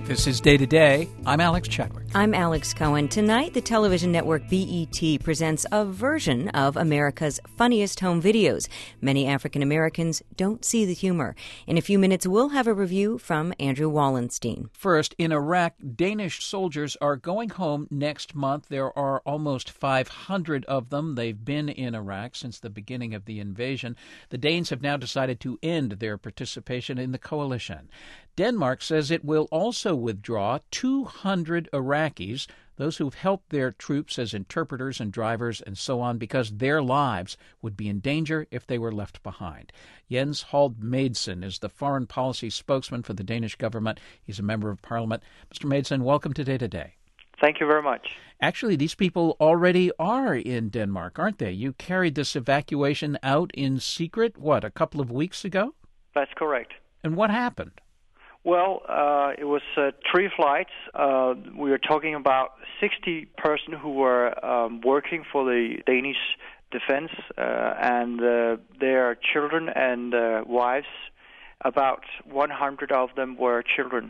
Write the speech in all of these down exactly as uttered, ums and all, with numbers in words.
This is Day to Day. I'm Alex Chadwick. I'm Alex Cohen. Tonight, the television network B E T presents a version of America's Funniest Home Videos. Many African Americans don't see the humor. In a few minutes, we'll have a review from Andrew Wallenstein. First, in Iraq, Danish soldiers are going home next month. There are almost five hundred of them. They've been in Iraq since the beginning of the invasion. The Danes have now decided to end their participation in the coalition. Denmark says it will also withdraw two hundred Iraqis, those who've helped their troops as interpreters and drivers and so on, because their lives would be in danger if they were left behind. Jens Hald Madsen is the foreign policy spokesman for the Danish government. He's a member of parliament. Mister Madsen, welcome to Day to Day. Thank you very much. Actually, these people already are in Denmark, aren't they? You carried this evacuation out in secret, what, a couple of weeks ago? That's correct. And what happened? Well, uh, it was uh, three flights. Uh, we were talking about sixty persons who were um, working for the Danish defense uh, and uh, their children and uh, wives. About one hundred of them were children.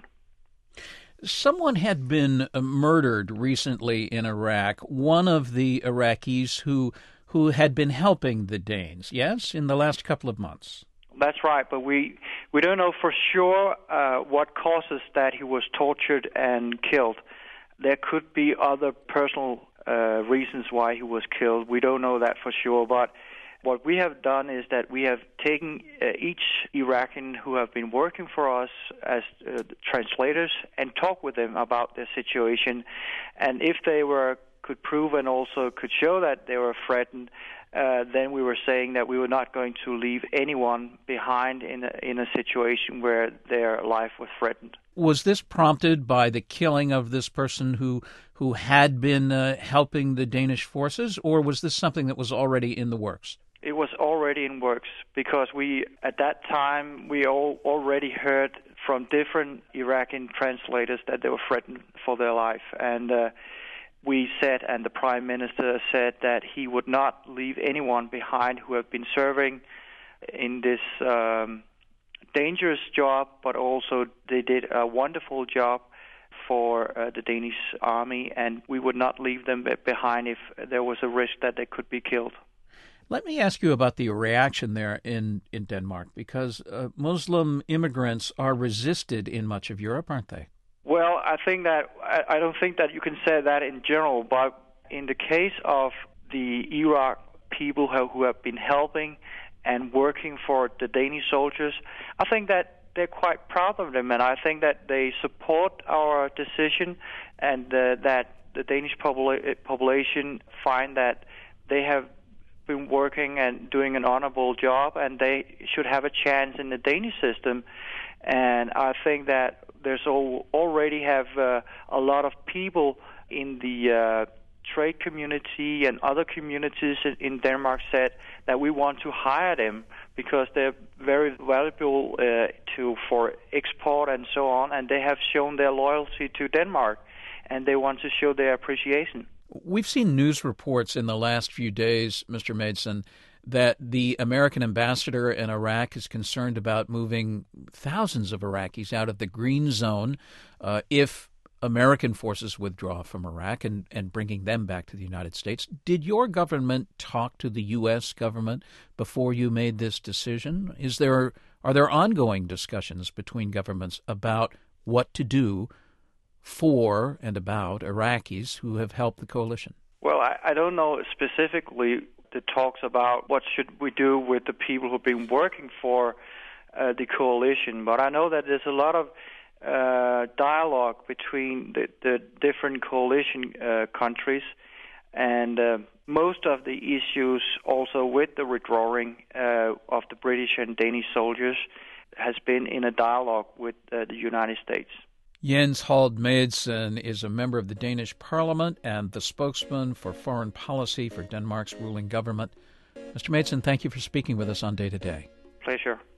Someone had been uh, murdered recently in Iraq, one of the Iraqis who who had been helping the Danes, yes, in the last couple of months. That's right, but we we don't know for sure uh, what causes that he was tortured and killed. There could be other personal uh, reasons why he was killed. We don't know that for sure, but what we have done is that we have taken uh, each Iraqi who have been working for us as uh, translators and talked with them about their situation, and if they were could prove and also could show that they were threatened, uh, then we were saying that we were not going to leave anyone behind in a, in a situation where their life was threatened. Was this prompted by the killing of this person who who had been uh, helping the Danish forces, or was this something that was already in the works? It was already in works because we, at that time, we all already heard from different Iraqi translators that they were threatened for their life, and uh, we said, and the Prime Minister said, that he would not leave anyone behind who have been serving in this um, dangerous job, but also they did a wonderful job for uh, the Danish army, and we would not leave them behind if there was a risk that they could be killed. Let me ask you about the reaction there in, in Denmark, because uh, Muslim immigrants are resisted in much of Europe, aren't they? Well, I think that I don't think that you can say that in general, but in the case of the Iraq people who, who have been helping and working for the Danish soldiers, I think that they're quite proud of them, and I think that they support our decision, and uh, that the Danish popula- population find that they have been working and doing an honorable job, and they should have a chance in the Danish system. And I think that there's al- already have uh, a lot of people in the uh, trade community and other communities in, in Denmark said that we want to hire them because they're very valuable uh, to for export and so on, and they have shown their loyalty to Denmark, and they want to show their appreciation. We've seen news reports in the last few days, Mister Madsen, that the American ambassador in Iraq is concerned about moving thousands of Iraqis out of the green zone uh, if American forces withdraw from Iraq and, and bringing them back to the United States. Did your government talk to the U S government before you made this decision? Is there are there ongoing discussions between governments about what to do for and about Iraqis who have helped the coalition? Well, I, I don't know specifically the talks about what should we do with the people who've been working for uh, the coalition, but I know that there's a lot of uh, dialogue between the, the different coalition uh, countries, and uh, most of the issues also with the withdrawing uh, of the British and Danish soldiers has been in a dialogue with uh, the United States. Jens Hald Madsen is a member of the Danish parliament and the spokesman for foreign policy for Denmark's ruling government. Mister Madsen, thank you for speaking with us on Day to Day. Pleasure.